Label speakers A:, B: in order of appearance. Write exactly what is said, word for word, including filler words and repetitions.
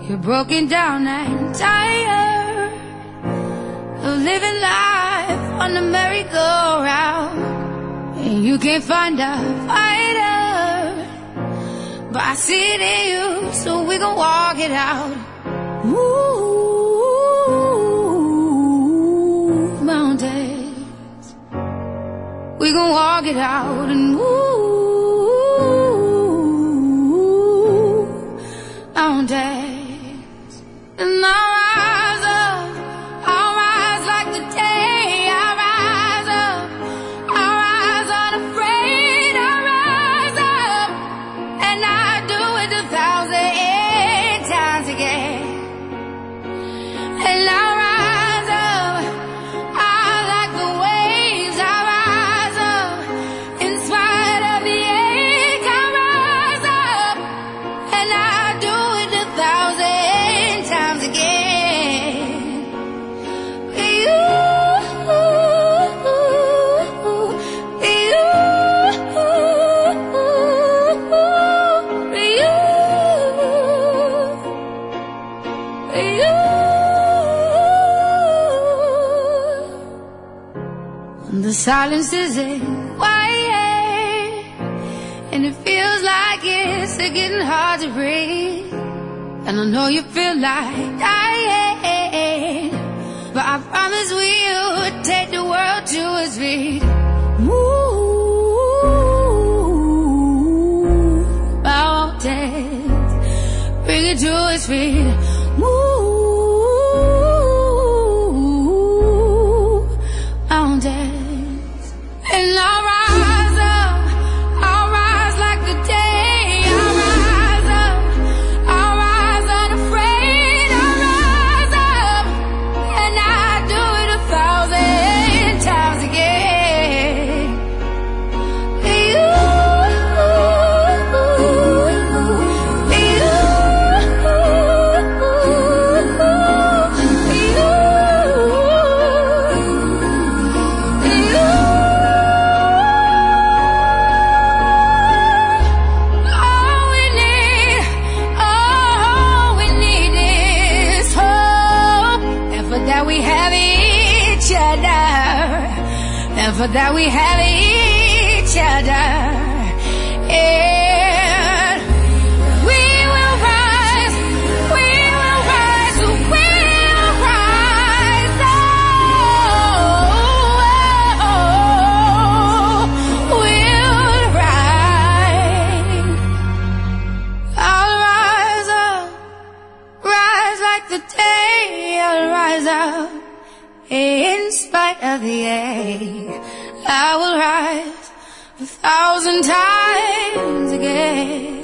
A: You're broken down and tired of living life on the merry-go-round, and you can't find a fighter, but I see it in you, so we gon' walk it out. Move mountains, we gon' walk it out and move mountains. And I'll rise up, I'll rise like the day. I'll rise up, I'll rise unafraid. I'll rise up, and I'll do it a thousand times again. And I'll rise up, I'll like the waves. I'll rise up, in spite of the ache. I'll rise up, and I'll do it a thousand times again. For you, for you, for you, for you. When the silence isn't quiet and it feels like it's getting hard to breathe, and I know you feel like dying, but I promise we'll take the world to its feet. Move mountains, bring it to its feet. Move mountains, and I'll rise up, I'll rise like the day. I'll rise up, I'll rise unafraid. I'll rise up, and I'll do it a thousand times again. For you, for you, for you, for you. All we need, all we need is hope, and for that we have each other, and for that we have each other. And we will rise, we will rise, we will rise. Oh, we'll rise. I'll rise up, rise like the day. I'll rise up, in spite of the ache. I will rise a thousand times again.